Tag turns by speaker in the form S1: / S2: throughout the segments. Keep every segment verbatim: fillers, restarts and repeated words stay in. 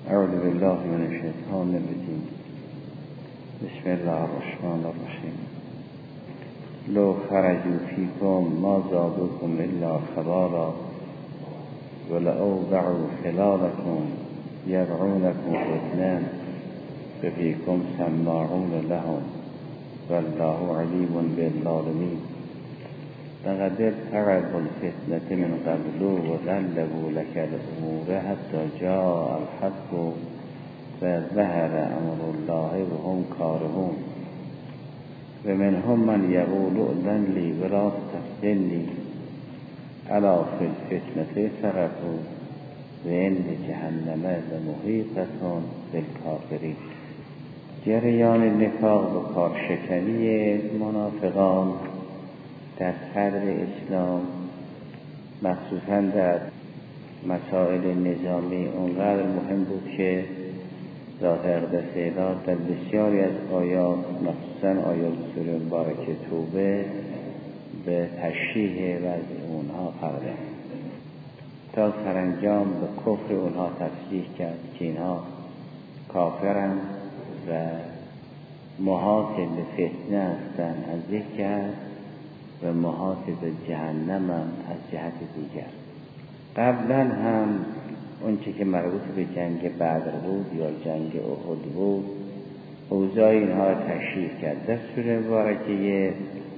S1: اعوذ بالله من الشیطان الرجیم. بسم الله الرحمن الرحیم. لو خرجوا فیکم ما زادوکم الا خبالا ولأوضعوا خلالکم یدعونکم فتنة ففیکم سماعون لهم والله علیم بالظالمین. لقد ابتغوا الفتنة من قبل وقلبوا لك الأمور حتى جاء الحق فظهر أمر الله وهم كارهون ومنهم من يقول ائذن لي ولا تفتني ألا في الفتنة سقطوا وإن جهنم لمحيطة بالكافرين. جریان نفاق و کارشکنی منافقان در صدر اسلام مخصوصا در مسائل نظامی اونقدر مهم بود که ذات اقدس الهی در بسیاری از آیات مخصوصا آیات سوره مبارکه توبه به تشریح وضع اونها پرداخت تا سرانجام به کفر اونها تصریح کرد که اینها کافرند و محاط به فتنه هستند از یک جهت و محاط به جهنم هم از جهت دیگر. قبلا هم اونچه که مربوط به جنگ بدر بود یا جنگ احد بود اوضاع اینها تشریح کرد. در سوره مبارکه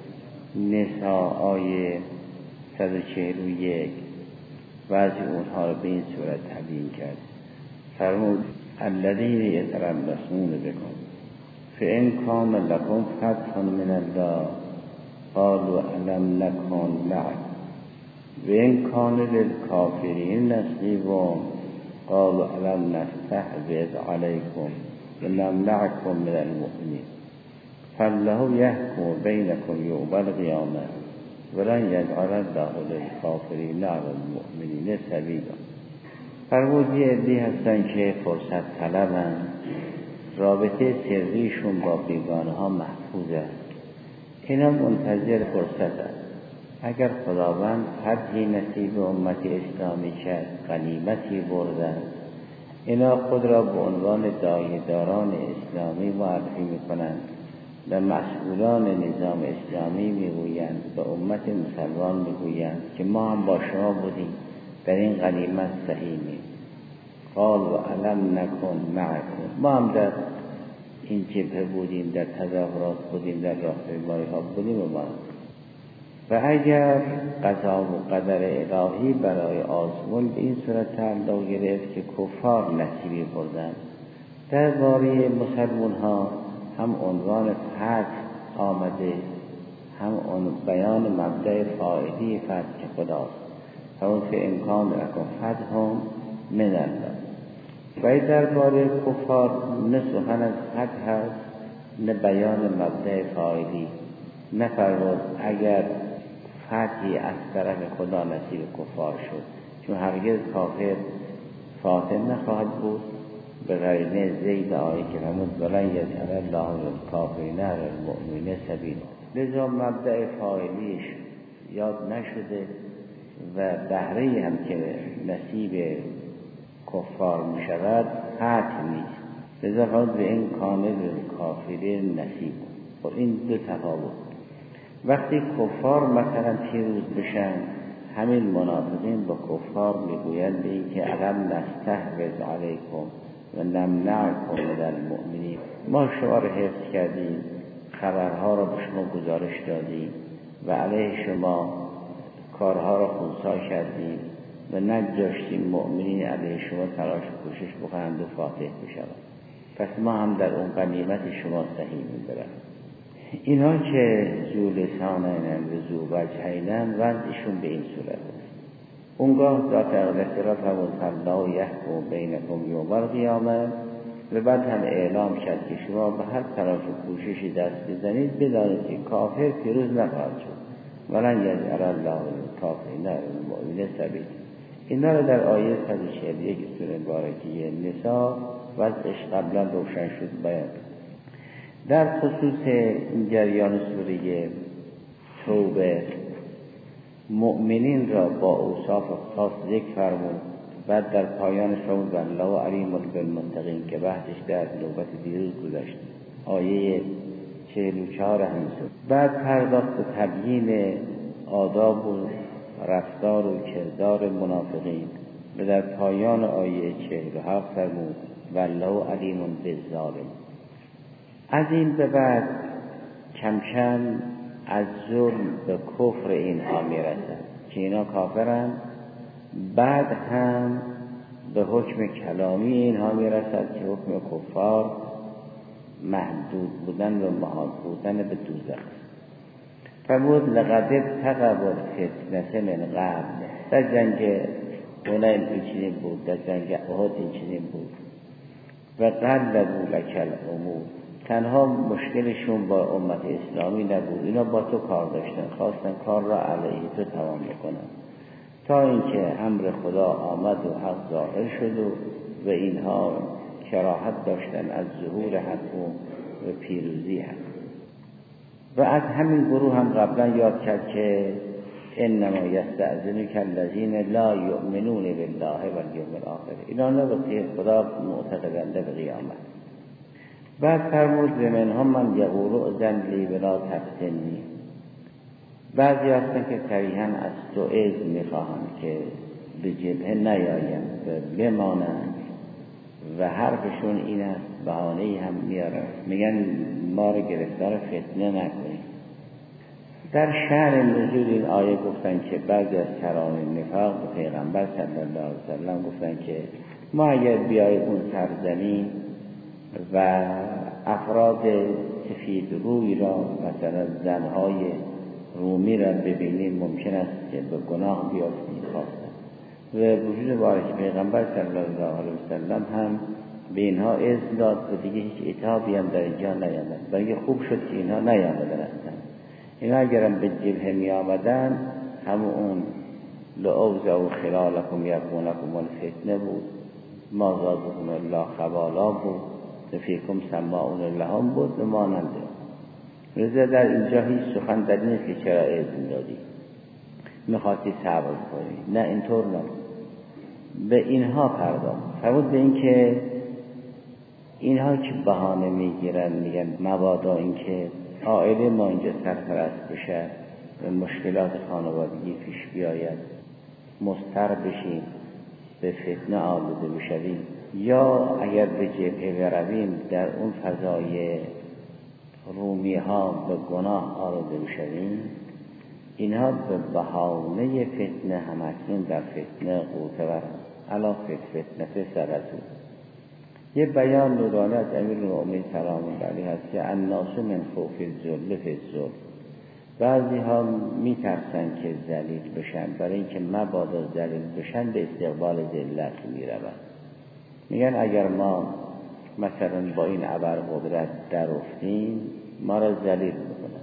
S1: نساء آیه صد و چهل و یک وضع اونها رو به این صورت تبیین کرد. فرمود الذین یتربصون بکم فإن کان لکم فتح من الله قالوا ألم نكن معكم وإن كان للكافرين نصيب قالوا ألم نستحوذ عليكم ونمنعكم من المؤمنين فالله يحكم بينكم يوم القيامة ولن يجعل الله للكافرين على المؤمنين سبيلا. فرمود یه عده‌ای هستن که فرصت طلبن، رابطه سریشون با بیگانه ها محفوظ است، اینا منتظر فرصت است. اگر خداوند فتحی نصیب امت اسلامی کرد، غنیمتی بردن، اینا خود را به عنوان داعیه‌داران اسلامی معرفی میکنند و مسئولان نظام اسلامی میگویند، به امت مسلمان میگویند که ما هم با شما بودیم در این غنیمت سهیمیم. قال و علم نکن معکم، ما هم در این جبهه بودیم، در تظاهرات بودیم، در راهپیمایی ها بودیم و ما. و اگر قضا و قدر الهی برای آزمون به این صورت تعلق گرفت که کفار نصیبی بردن، در باره مسلمان ها هم عنوان فتح آمده، هم بیان مبدأ فاعلی فتح که خداست، همون که امکان رکن فتح هم من الله. و در باره کفار نه سخن از فتح هست نه بیان مبدأ فاعلی. نفرمود اگر فتحی از طرف خدا نصیب کفار شد، چون هرگز کافر فاتح نخواهد بود، به قرینه زید آیه که فرمود ولن یجعل الله للکافرین علی المؤمنین سبیلا. لذا مبدأ فاعلیش یاد نشده و بهره هم که نصیب کفار می شود فتح نیست. لذا خود به این کامل کافرین نصیب. و این دو تفاوت. وقتی کفار مثلا پیروز بشن، همین منافقین با کفار میگویند به این که علم نستحوذ علیکم و نمنعکم من المؤمنین، ما شما رو حفظ کردیم، خبرها را به شما گزارش دادیم و علیه شما کارها را خنثی کردیم و نگذاشتیم مؤمنین علیه شما تلاش و کوشش بکنند و فاتح بشوند، پس ما هم در اون غنیمت شما سهیم میبرند. اینا که ذو لسانین و ذو وجهین وضعشون به این صورت است. اونگاه ذات اقدس را فرمود الله یحکم بینکم یوم القیامه، و بعد هم اعلام کرد که شما به هر تلاش و کوششی دست بزنید بدانید که کافر پیروز نخواهد شد. ولن یجعل الله للکافرین علی المؤمنین سبیلا. اینا رو در آیه صد و چهل و یک سوره مبارکه نساء وضعش قبلا روشن شد بیان. در خصوص این جریان سوره توبه مؤمنین را با اوصاف خاص ذکر فرمود بعد در پایان شد والله علیم بالمتقین که بحثش در نوبت دیروز گذشت، آیه چهل و چهار هم شد. بعد پرداخت به تبیین آداب و رفتار و کردار منافقین و در پایان آیه چهل و هفت فرمود والله علیم بالظالم. از این به بعد کم کم از ظلم به کفر اینها میرسد که اینا کافرن، بعد هم به حکم کلامی اینها میرسد که حکم کفار محدود بودن و محال بودن به دوزخ. فرمود لقد تقبل فتنه من قبل. در جنگ حنین این چنین بود، در جنگ احد این چنین بود. و قلبوا لک الامور. تنها مشکلشون با امت اسلامی نبود، اینا با تو کار داشتن، خواستن کار را علیه تو تمام بکنن، تا اینکه امر خدا آمد و حق ظاهر شد و, و اینها کراهت داشتن از ظهور حق و, و پیروزی حق. و از همین گروه هم قبلا یاد کرد که انما یستأذنک الذین لا یؤمنون بالله والیوم الاخر. اینا نه به خدا معتقدند به قیامت. بعد فرمود به منهم من یقول اذن لی ولا تفتنی. بعضی هستن که صریحاً از تو اذن میخواهند که به جبهه نیایند و بمانند و حرفشون این است، بهانه‌ای هم میارن، میگن ما رو گرفتار فتنه نکنید. در شأن نزول این آیه گفتن که بعضی از کرام نفاق به پیغمبر صلی الله علیه وسلم گفتن که ما اگر بیایید اون سرزمین و افراد سفید روی را مثلا زنهای رومی را ببینیم ممکن است که به گناه بیافتیم خواستن. و وجود بارش پیغمبر صلی الله علیه وسلم هم به اینها اذن داد و دیگه هیچ عتابی هم در اینجا نیامد، بلکه خوب شد که اینها نیامدن هستن. اینا اگرم به جبهه می آمدن همون اون لعوزه خلالکم یبغونکم الفتنه بود، ما زادکم الله خبالا بود، فیکم سماعون لهم بود و ماننده. رضا در اینجا هیچ سخن در نیست که چرا اذن دادی، میخواستی صبر کنی، نه اینطور نه. به اینها پرداخت. فرمود به این که اینها که بهانه میگیرن میگن مبادا این که عائله ما اینجا سرپرست بشه و مشکلات خانوادگی پیش بیاید، مضطر بشیم، به فتنه آلوده بشویم، یا اگر به جبهه برویم در اون فضای رومی ها به گناه آلوده بشویم، اینها به بهانه فتنه همکنون در فتنه قوته ورند. علا فتنه سرطو. یه بیان نورانی از امیرالمؤمنین سلام الله علیه هست که الناس من خوف الذل فی الذل. بعضی ها میترسن که ذلیل بشن، برای اینکه مبادا ذلیل بشن به استقبال ذلت میروند. میگن اگر ما مثلا با این ابرقدرت در افتیم ما را ذلیل میکنن،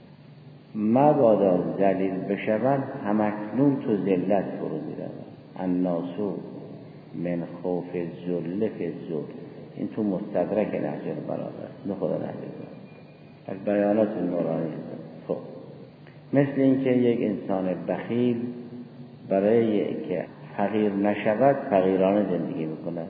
S1: مبادا ذلیل بشوند همکنون تو ذلت فرو میروند. الناس من خوف الذل فی الذل. این تو مستدرک نهج البلاغه، نه خدا نهج البلاغه، از بیانات نورانی. خب مثل اینکه یک انسان بخیل برای که فقیر نشود فقیرانه زندگی میکنه،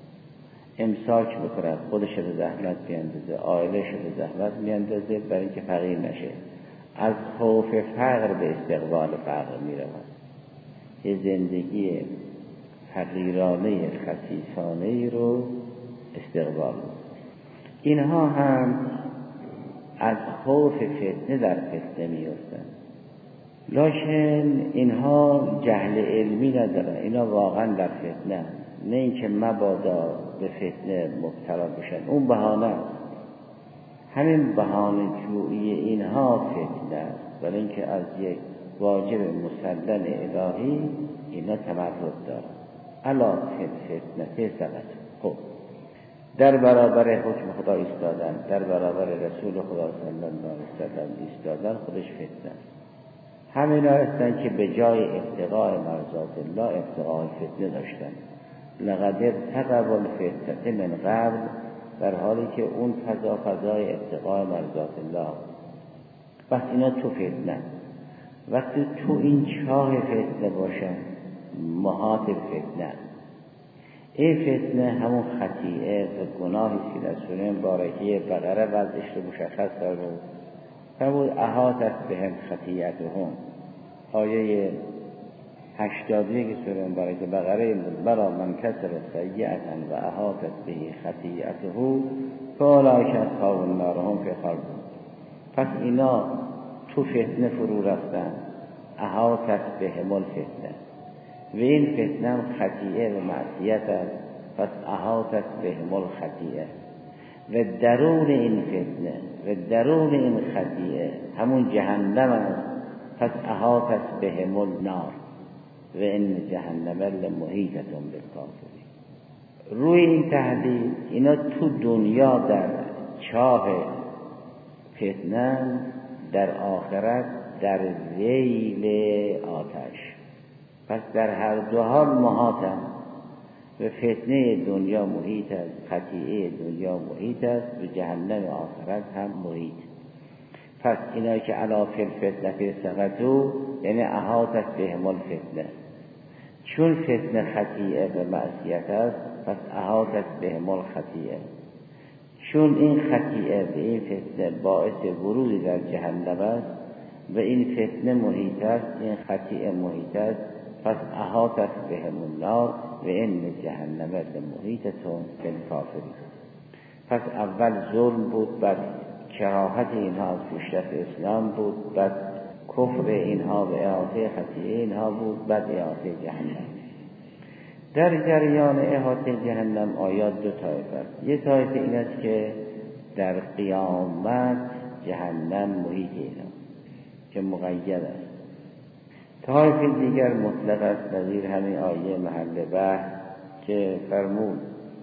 S1: امساک بکنه، خودش به زحمت بیندازه، عائلش به زحمت بیندازه برای اینکه فقیر نشه. از خوف فقر به استقبال فقر میرود. یه زندگی فقیرانه خسیسانه رو استقبال. اینها هم از خوف فتنه در فتنه میفتن، لکن اینها جهل علمی ندارن، اینا واقعا در فتنه، نه اینکه مبادا به فتنه مبتلا بشن. اون بهانه، همین بهانه جویی اینها فتنه است، برای اینکه از یک واجب مسلم الهی اینا تمرد دارن. علا فتنه سبت. خب در برابر حکم خدا ایستادن، در برابر رسول خدا صلی الله علیه وسلم ایستادن خودش فتنه. همینا هستن که به جای ابتغاء مرضات الله ابتغاء فتنه داشتن. لقد تقبل فتنه من قبل، در حالی که اون فضا فضای ابتغاء مرضات الله. وقتی اینا تو فتنه، وقتی تو این چاه فتنه باشن، محاط فتنه، این فتنه همون خطیئه و گناهی که در سوره مبارکه بقره وضعش رو مشخص کرده بود. فرمود احاطت بهم خطیئتهم، آیه هشتاد و یک سوره مبارکه بقره بود. بلا من کسب سیئة و احاطت به خطیئته فاولئک اصحاب النار هم فیها خالدون. پس اینا تو فتنه فرو رفتن، احاطت بهم الفتنه، و این فتنه هم خطیئه و معصیت است، پس احاطت بهم الخطیئه. و درون این فتنه و درون این خطیئه همون جهنم است، پس احاطت بهم النار و ان جهنم لمحیطة بالکافرین. روی این تحدید اینا تو دنیا در چاه فتنه، در آخرت در ذیل آتش. پس در هر دو حال محاطن و فتنه دنیا محیط است، خطیئه دنیا محیط است و جهنم آخرت هم محیط. پس اینا که علی فی الفتنه سقطوا یعنی احاطت بهم الفتنه، چون فتنه خطیئه و معصیت است پس احاطت بهم الخطیئه. چون این خطیئه به این فتنه باعث ورود در جهنم است و این فتنه محیط است، این خطیئه محیط است، پس احاطت بهم النار و ان جهنم لمحیطة بالکافرین. پس اول ظلم بود، بعد کراهت اینها از پیشرفت اسلام بود، بعد کفر اینها و احاطه خطیئه اینها بود، بعد احاطه جهنم. در جریان احاطه جهنم آیات دو طایفه است. یک طایفه این است که در قیامت جهنم محیط اینا که مقید است. طایفه دیگر مطلق است، نظیر همین آیه محل بحث که فرمود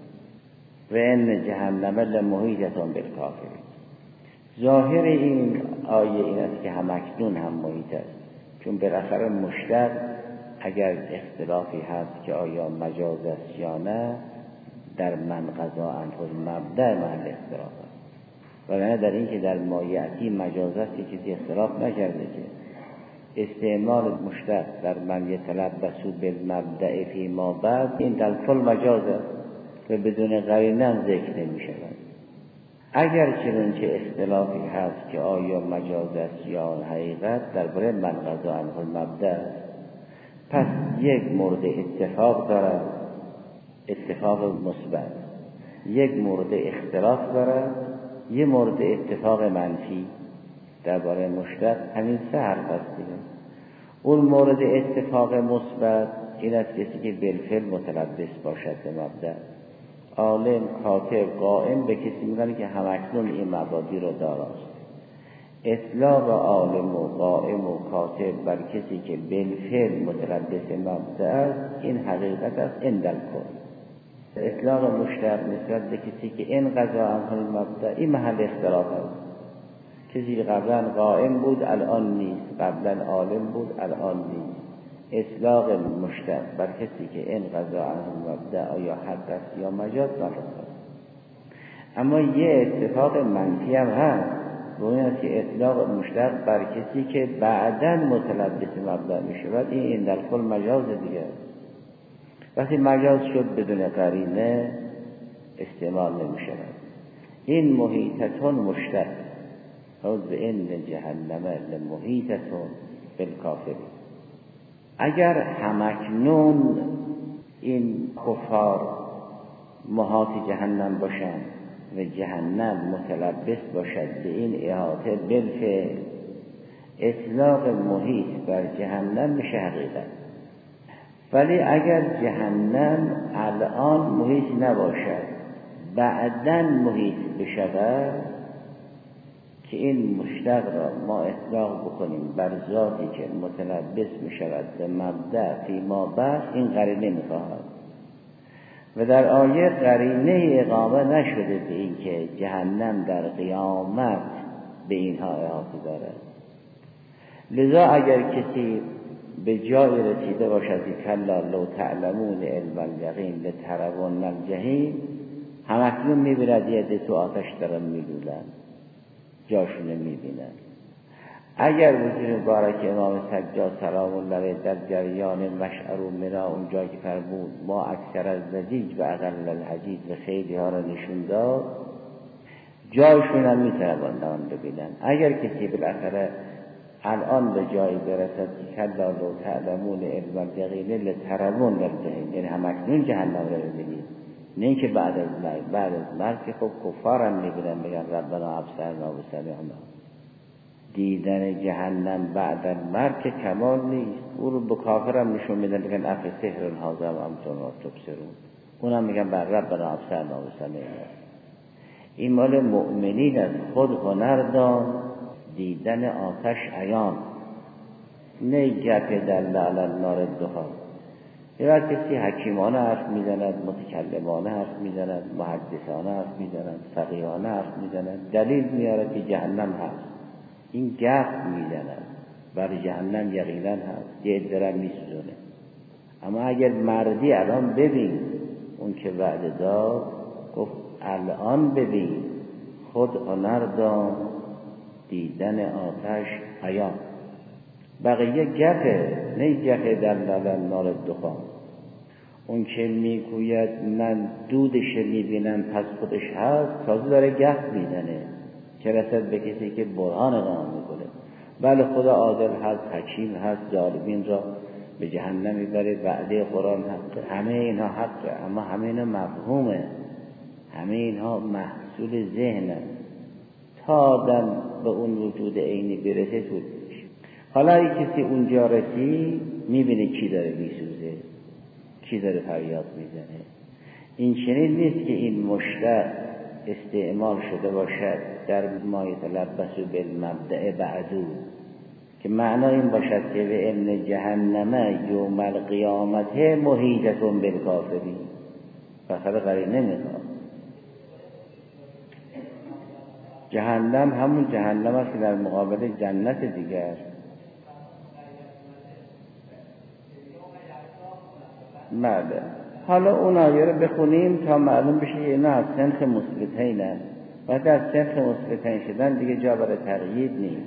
S1: و ان جهنم لمحیطة بالکافرین. ظاهر این آیه این است که همکنون هم محیط است، چون بالاخره مشتق اگر اختلافی هست که آیا مجاز است یا نه در من قضا عنه المبدأ محل اختلاف است، وگرنه در این که در مایعتی مجاز است که کسی اختلاف نکرده که استعمال مشتق در من یتلبسوا بالمبدأ فی ما بعد این در کل مجاز است و بدون قرینه هم ذکر نمی شود. اگر چنانچه اختلافی هست که آیا مجاز است یا حقیقت درباره من قضا عنه المبدأ است، پس یک مورد اتفاق دارد، اتفاق مثبت، یک مورد اختلاف دارد، یک مورد اتفاق منفی. درباره مشتق همین سه حرف است دیگه. اون مورد اتفاق مثبت این است کسی که بالفعل متلبس باشد به مبدأ، عالم، کاتب، قائم به کسی میگن که همکنون این مبادی رو داراست. اطلاق عالم و قائم و کاتب بر کسی که بالفعل متلبس مبدأ است این حقیقت است عند الکل. اطلاق مشتق نسبت به کسی که این قضا عنه المبدأ این محل اختلاف است. کسی که قبلا قائم بود الان نیست، قبلا عالم بود الان نیست. اطلاق مشتق بر کسی که این قضا عنه المبدأ آیا حد است یا مجاز است. اما یه اتفاق منفی هم هست، و این است که اطلاق مشتق بر کسی که بعداً متلبس مبدأ می شود این در کل مجاز دیگه. وقتی مجاز شد بدون قرینه استعمال نمی شود. این محیطة مشتق خود به ان جهنم لمحیطة بالکافرین. اگر همکنون این کفار محاط جهنم باشند و جهنم متلبس باشد به این احاطه بالفعل، اطلاق محیط بر جهنم میشه حقیقت. ولی اگر جهنم الان محیط نباشد بعداً محیط بشود که این مشتق را ما اطلاق بکنیم بر ذاتی که متلبس میشود به مبدأ فی ما بعد، این قرینه میخواهد و در آیه قرینه اقامه نشده به این که جهنم در قیامت به اینها احاطه دارد. لذا اگر کسی به جای رسیده باشد که کلا لو تعلمون علم الیقین لترون الجحیم، همکنون میبیند یه ده تو آتش دارن میدولن جاشونه میبینن. اگر وجود مبارک امام سجاد سلام الله علیه در جریان مشعر و منا اونجا که فرمود ما اکثر از لجیج و اقل الحجیج و خیلی ها را نشون داد، جایشون هم میتوانند آن ببینن. اگر کسی بالاخره الان به جایی برسد که کلا لو تعلمون علم الیقین لترون الجحیم، یعنی همکنون جهنم را ببینید، نه اینکه بعد از مرگ. بعد از مرگ که خب کفار هم میبینن میگن ربنا ابصرنا و سمعنا. دیدن جهنم بعد از مرگ که کمال نیست. او رو به کافر هم نشون میدن میگن اف سحر هذا و انتم لا تبصرون، اونم میگن بر ربنا ابصرنا و سمعنا. این مال مؤمنین از خود هنر دان دیدن آتش عیان، نه گپ دل علی النار دخان. یه وقت کسی حکیمانه حرف میزند، متکلمانه حرف میزند، محدثانه حرف میزند، فقیهانه حرف میزند، دلیل میاره که جهنم هست، این گپ میزند، برای جهنم یقینا هست، یه درم میسوزونه. اما اگر مردی الان ببین، اون که وعده داد گفت الان ببین، خود هنر دان دیدن آتش عیان. بقیه گپه، نه گپ در لبن نار دخان. اون که میگوید من دودش میبینم پس خودش هست، تازه داره گپ میزنه که رسد به کسی که برهان قائم میکنه. بله خدا عادل هست، حکیم هست، ظالمین را به جهنم میبره، وعده قرآن حقه، همه اینها حقه، اما همه اینها مفهومه، همه اینها محصول ذهنه. تا آدم به اون وجود عینی برسه طول میشه. حالا اگه کسی اونجا رسید میبینه کی داره میسوزه، کی داره فریاد میزنه. این چنین نیست که این مشتق استعمال شده باشد در ما یتلبس بالمبدأ بعدو، که معنا این باشد که به ان جهنم یوم القیامت محیطة بالکافرین. بخیر قرینه نمیخواد. جهنم همون جهنم است که در مقابل جنت دیگر. بله، حالا اون آیه رو بخونیم تا معلوم بشه اینا از سنخ مثبتین هست. وقتی از سنخ مثبتین شدن دیگه جا برای تقیید نیست.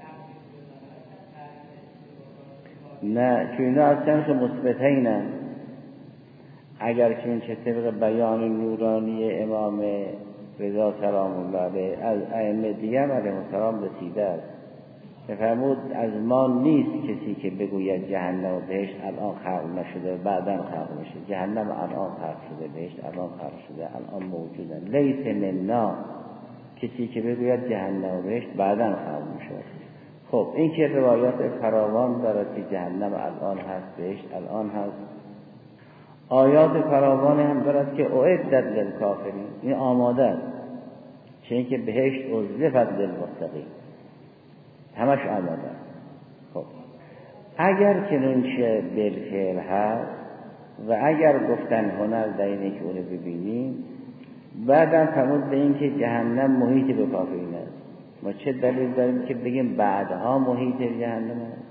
S1: نه، چون اینا از سنخ مثبتین هست. اگر که این چه طبق بیان نورانی امام رضا سلام الله علیه از ائمه دیگه هم علیهم السلام رسیده است. فرمود از ما نیست کسی که بگوید جهنم و بهشت الان خلق نشده بعداً خلق میشه. جهنم الان خلق شده، بهشت الان خلق شده، الان موجودن. لیس منا کسی که بگوید جهنم و بهشت بعداً خلق میشه. خب این که روایات فراوان دارد که جهنم الان هست، بهشت الان هست. آیات فراوان هم دارد که اعدت للکافرین، این آماده است، چه اینکه بهشت ازلفت للمتقین، همش آماده. خب اگر چنین چه بالفعل هست و اگر گفتن هنر در اینه که اونو ببینیم، بعدم فرمود به این که جهنم محیط به کافرین است. ما چه دلیل داریم که بگیم بعدها محیط جهنم است؟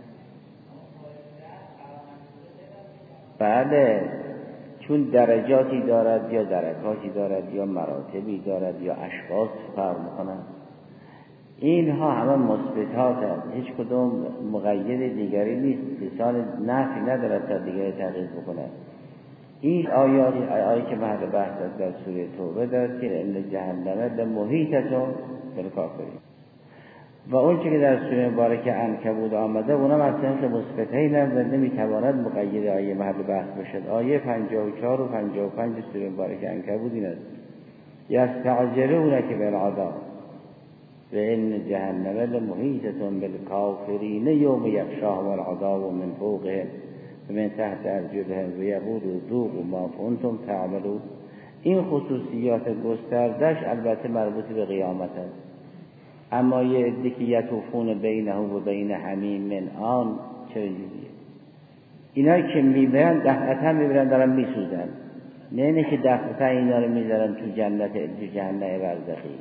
S1: بله، چون درجاتی دارد یا درکاتی دارد یا مراتبی دارد یا اشخاص فرق می‌کنند. اینها همه مثبتات هست، هیچ کدوم مقید دیگری نیست. لسان نفی ندارد تا دیگری تغییر بکند. این آیات آیه که محل بحث در سوره توبه دارد که ان جهنم لمحیطة بالکافرین، و اون که در سوره مبارکه عنکبوت آمده اونم از سنخ مثبتین هست و نمیتواند مقید آیه محل بحث باشد. آیه پنجاه و چهار و پنجاه و پنج سوره مبارکه عنکبوت این است: یستعجلونک بالعذاب و ان جهنم لمحیطة بالکافرین یوم یغشاهم العذاب من فوقهم و من تحت ارجلهم و یقول ذوقوا ما کنتم تعملون. این خصوصیات گستردش البته مربوط به قیامت است. اما یه عده که یطوفون بینه و بین حمیم من آن چه جوریه؟ اینا که میبرن دفعتا میبرن دارن میسوزن، نه اینه که دفعتا اینا رو میذارن تو جنت، تو جهنم برزخی.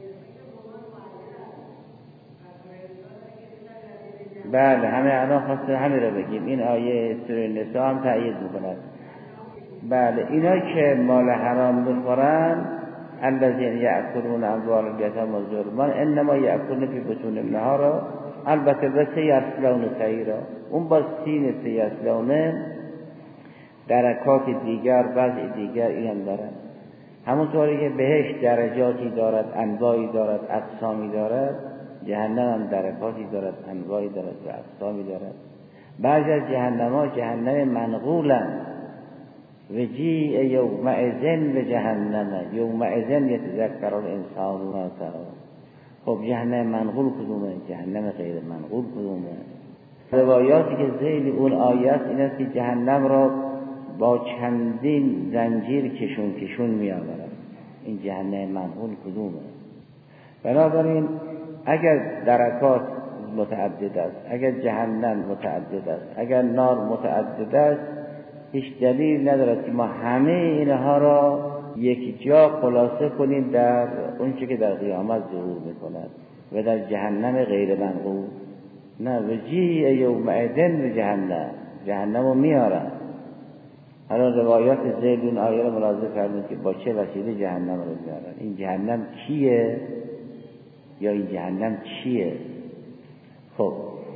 S1: بله، همه الان خواسته همه رو بگیم. این آیه سوره نساء هم تأیید میکند. بله، اینا که مال حرام بخورن، الذین یأکلون اموال الیتامی ظلما انما یأکلون فی بطونهم نارا البته و سیصلون سعیرا، اون با سین سیصلونه درکات دیگر وضع دیگر این هم دارد. همونطوری که بهشت درجاتی دارد، انواعی دارد، اقسامی دارد، جهنم هم درکاتی دارد، انواعی دارد و اقسامی دارد. بعضی از جهنم ها جهنم منقولن و جیع یومئذ به جهنم یومئذ یتذکر الانسان ما سعی. خب جهنم منقول کدومه؟ جهنم غیر منقول کدومه؟ روایاتی که ذیل اون آیه است این است که جهنم را با چندین زنجیر کشون کشون می آورد. این جهنم منقول کدومه؟ بنابراین اگر درکات متعدد است، اگر جهنم متعدد است، اگر نار متعدد است، هیچ دلیل ندارد که ما همه اینها را یک جا خلاصه کنیم در اونچه که در قیامت ظهور میکند و در جهنم غیر منقول. نه، و جیع یومئذ به جهنم، جهنم رو میارن. حالا روایات ذیل اون آیه رو ملاحظه کردید که با چه وسیله جهنم رو میارن. این جهنم کیه یا این جهنم چیه؟ خب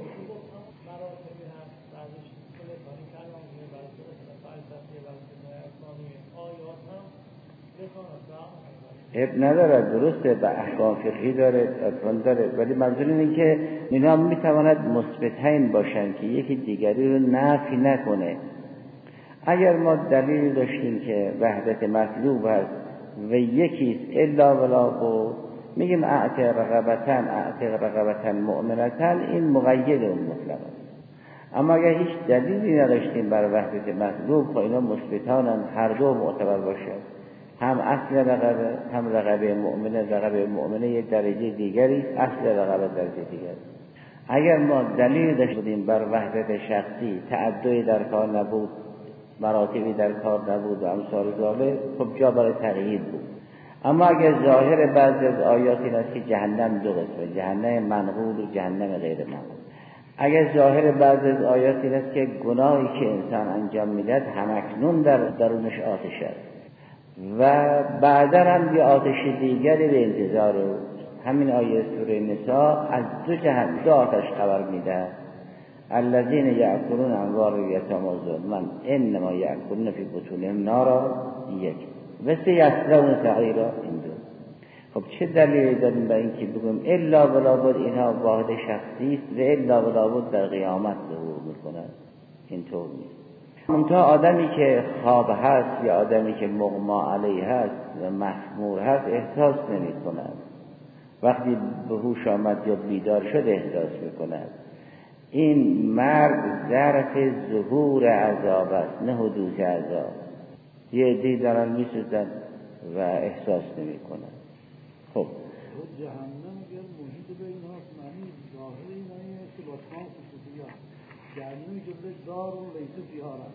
S1: اب نداره، درسته به احکام فقهی داره، اطفال داره، ولی منظور اینه که اینا میتواند مثبتین باشن که یکی دیگری رو نفی نکنه. اگر ما دلیل داشتیم که وحدت مطلوب هست و یکیست الا ولا بود، میگیم اعتق رقبتن اعتق رقبتن مؤمنتن، این مقید اون مطلق است. اما اگر هیچ دلیلی نداشتیم بر وحدت مطلوب، خب اینا مثبتانن، هر دو معتبر باشد، هم اصل رقبه هم رقبه مؤمنه. رقبه مؤمنه یک درجه دیگری، اصل رقبه درجه دیگری. اگر ما دلیل داشتیم بر وحدت شخصی، تعدی در کار نبود، مراتبی در کار نبود و امثال ذالک، خب جا برای تغییر بود. اما اگر ظاهر بعضی از آیات این است که جهنم دو قسمه، جهنم منقول و جهنم غیر منقول. اگر ظاهر بعضی از آیات این است که گناهی که انسان انجام میدهد همکنون در درونش آتش است و بعدا هم یه آتش دیگری به انتظار او. همین آیه سوره نساء از دو جهنم دو آتش خبر میده. الذين يأكلون اموال اليتامى ظلما انما يأكلون في بطونهم نارا، یک و سيصلون سعيرا، این دو. خب چه دلیلی داریم برای اینکه بگیم الا ولا بد اینها واحد شخصی است و الا ولا بد در قیامت ظهور میکند؟ اینطور نیست. منتها آدمی که خواب هست یا آدمی که مغما علیه هست و مخمور هست احساس نمی کند. وقتی به هوش آمد یا بیدار شد احساس میکند. این مرگ ظرف ظهور عذاب است، نه حدوث عذاب. یه عده‌ای دارن میسوزن و احساس نمی کنن. خب
S2: جهنم اگر محیط به این هاست، معنی ظاهر این هایی که با تمام خصوصیات جهنم جلوه دار و لیسه فیهارن.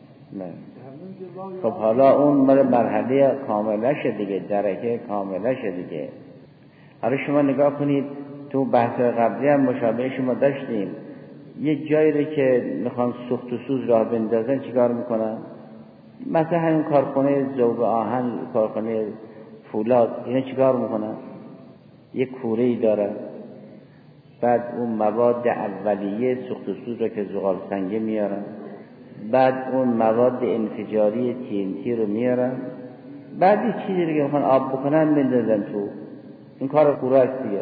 S1: نه خب حالا اون مرحله کاملشه دیگه، درکه کاملشه دیگه. حالا شما نگاه کنید، تو بحث قبلی هم مشابه شما داشتیم، یک جایی رو که میخوان سوخت و سوز راه بندازن چیکار میکنن؟ مثلا همین کارخانه ذوب آهن، کارخانه فولاد، اینا چیکار میکنن؟ یک کوره‌ای داره، بعد اون مواد اولیه سوخت و سوز رو که زغال سنگی میارن، بعد اون مواد انفجاری تی ان تی رو میارن، بعد یه چیزی رو که میخوان آب بکنن بندازن تو. این کار کوره است دیگه.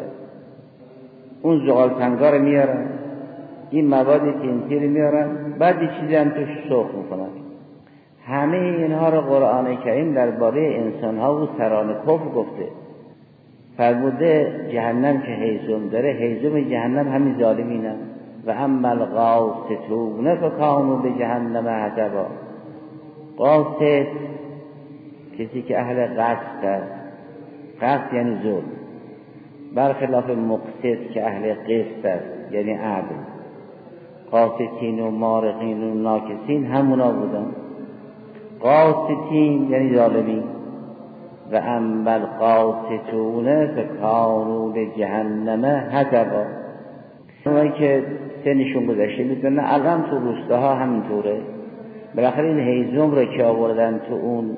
S1: اون زغال سنگا رو میارن، این مواد تی ان تی رو میارن، بعد یه چیزی هم توش سرخ میکنن. همه اینها رو قرآن کریم درباره انسان ها و سران کفر گفته. فرموده جهنم که هیزم داره، هیزم جهنم همین ظالمینن. و اما القاسطون فکانوا به جهنم حطبا. قاسط کسی که اهل قسط است، قسط یعنی ظلم، برخلاف مقسط که اهل قسط است یعنی عدل. قاسطین و مارقین و ناکسین همونا بودن. قاسطین یعنی ظالمین. و اما القاسطون فکانوا به جهنم حطبا. اونایی که سنشون گذشته میدونن الان تو روستاها همینطوره. بالاخره این هیزم رو که آوردن تو اون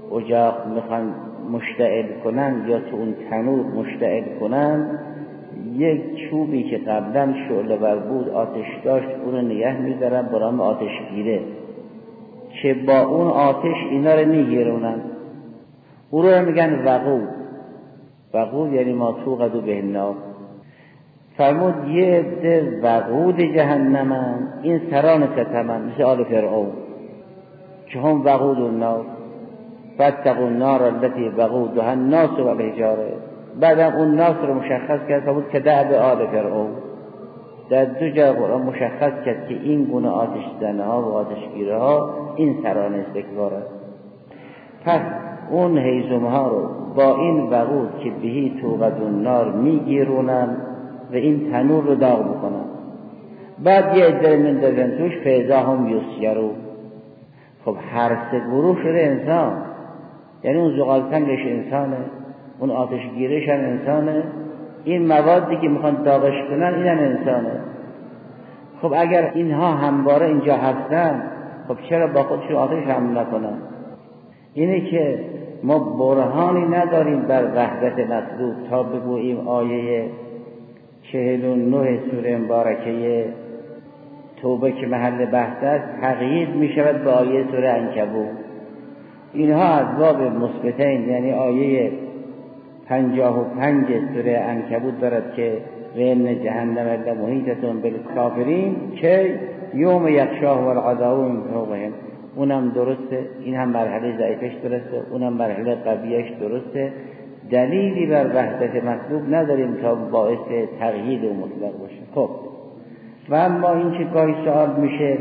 S1: اجاق میخوان مشتعل کنن یا تو اون تنور مشتعل کنن، یک چوبی که قبلا شعله ور بود آتش داشت اون رو نگه می‌دارن به نام آتشگیره که با اون آتش اینا رو میگیرونن، او رو میگن وقود. وقود یعنی ما توقدوا به النار. فرمود یه عده وقود جهنمن، این سران ستمن مثل آل فرعون که هم وقود النار فاتقوا النار التي وقودها الناس والحجاره. بعدم اون ناس رو مشخص کرد فرمود که دعب آل فرعون. در دو جا قرآن مشخص کرد که این گونه آتش زنه ها و آتشگیره ها این سران استکباره. پس اون هیزم ها رو با این وقود که بهی توقد النار میگیرونن و این تنور رو داغ بکنن. بعد یه عده میندازن توش فیضا هم یسیرون. خب هر سه گروه شده انسان، یعنی اون زغالسنگش انسانه، اون آتشگیرش هم انسانه، این موادی که میخوان داغش کنن این هم انسانه. خب اگر اینها همواره اینجا هستن خب چرا با خودشون آتش هم نکنن؟ اینه که ما برهانی نداریم بر وحدت مطلوب تا بگوییم آیه چهل و نه سوره مبارکه توبه که محل بحث است تقیید می شود به آیه سوره عنکبوت. اینها از باب مثبتین، یعنی آیه پنجاه و پنج سوره عنکبوت دارد که و ان جهنم لمحیطة بالکافرین که یوم یغشاهم العذاب من فوقهم. اونم درسته، این هم مرحله ضعیفش درسته، اونم مرحله قویش درسته. دلیلی بر وحدت مطلوب نداریم تا باعث تقیید و مطلق باشه. خب و اما این که گاهی سوال میشه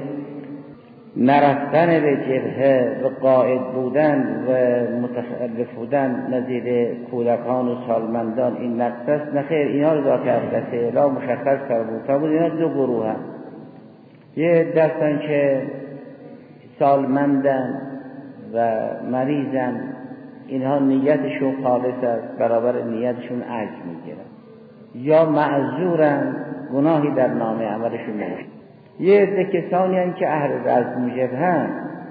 S1: نرفتن به جبهه و قائد بودن و متخلف بودن نظیر کودکان و سالمندان این نقص است؟ نخیر، اینا رو داخل اختصه لا مشخص کرده بود. فرمود اینا دو گروه هم، یه دستن که سالمندن و مریضن، اینها نیتشون خالص است، برابر نیتشون اجر میگیرن. یا معذورن، گناهی در نامه عملشون نوشته. یه عده کسانی هستند که اهل رزم جبهه‌اند،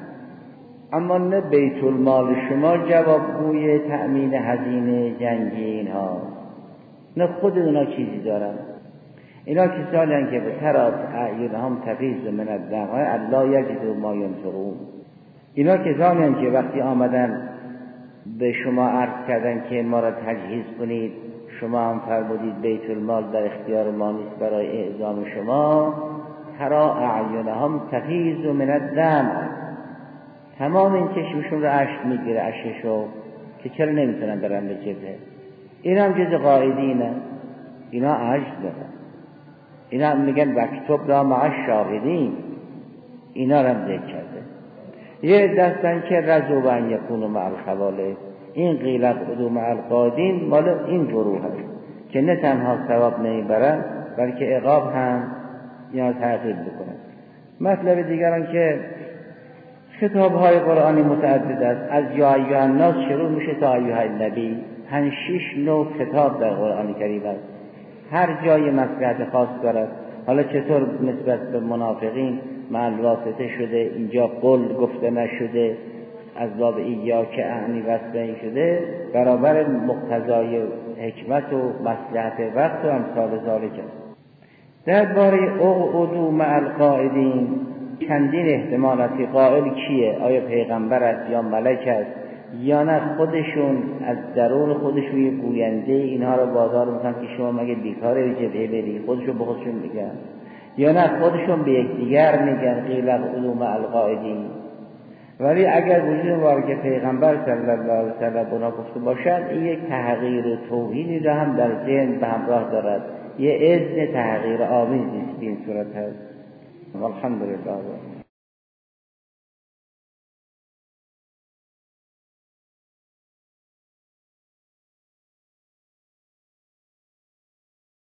S1: اما نه بیت المال شما جوابگوی تأمین هزینه جنگی اینها، نه خود اونا چیزی دارن. اینا کسانی هستند که به طرف اعینهم تفیض من الدمع الا یجدوا ما ینفقون. اینا کسانی هستند که وقتی آمدن به شما عرض کردن که ما را تجهیز کنید، شما هم فرمودید بیت المال در اختیار ما نیست برای اعزام شما، ترا اعینهم تفیض من الدمع، تمام این چشمشون رو اشک میگیره، اشکشو که چرا نمیتونن برن به جبهه. اینا هم جز قائدینه، اینا عجز دارن، اینا هم میگن وکتب را مع الشاهدین، اینا رو هم ذکر کرده. یه دستن که رضوا بان یکونوا مع الخوالف، این قیل اقعدوا مع القاعدین مال این گروه هست که نه تنها ثواب نمیبرن بلکه عقاب هم یا تعقیب بکنن. مطلب دیگران که خطاب‌های قرآنی متعدد است، از یا ایها الناس شروع میشه تا ایها النبی، پنج شش نوع خطاب در قرآن کریم است، هر جای مصلحت خاص دارد. حالا چطور نسبت به منافقین مع واسطه شده، اینجا قل گفته نشده، از باب ایاک اعنی واسطه شده، برابر مقتضای حکمت و مصلحت وقت و امثال ذالک است. درباره اقعدوا مع القاعدین چندین احتمال است که قائل کیه، آیا پیغمبر است یا ملک است یا نه خودشون از درون خودشون یه گوینده اینها رو بازار میکنن که شما مگه بیکاره به جبهه بری، خودشون به خودشون میگن، یا نه خودشون به یکدیگر میگن قیل اقعدوا مع القاعدین. ولی اگر وجود مبارک پیغمبر صلی الله علیه و سلم اونا گفته باشد، این یک تحقیر و توهینی را هم در ذهن به همراه دارد، یه اذن تحقیر آمیزی است این صورت هست. والحمدلله.